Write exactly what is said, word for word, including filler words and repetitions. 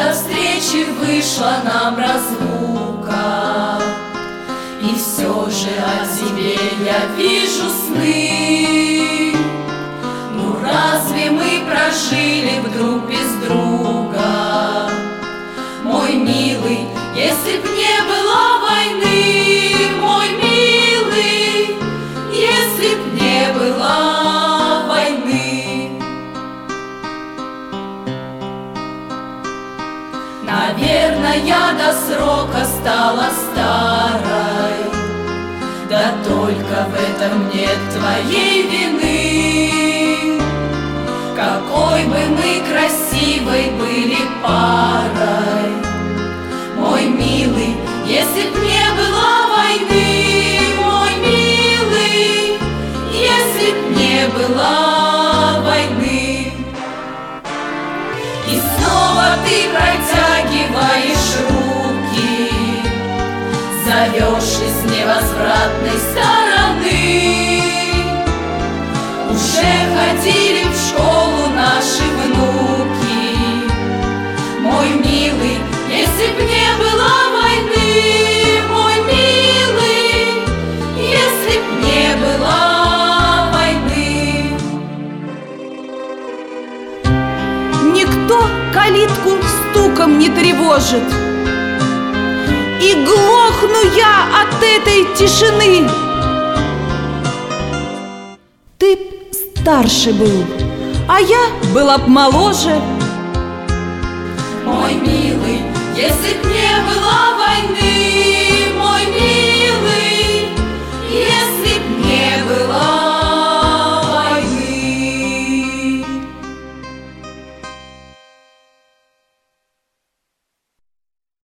встречи вышла нам разлука, и все же о тебе я вижу сны. Ну разве мы прожили вдруг без друга? Мой милый, если б не было войны, мой милый, если б не было войны. Наверное, я до срока стала старой, да только в этом нет твоей вины. Какой бы мы красивой были парой, мой милый, если б не было войны, мой милый, если б не было войны. И снова ты протягиваешь руки, зовешь из невозвратной стороны. Уже ходили в школу наши внуки, мой милый, если б не было войны, мой милый, если б не было войны. Никто калитку стуком не тревожит, и глохну я от этой тишины. Ты б старше был, а я была б моложе. Мой милый, если б не было войны, мой милый,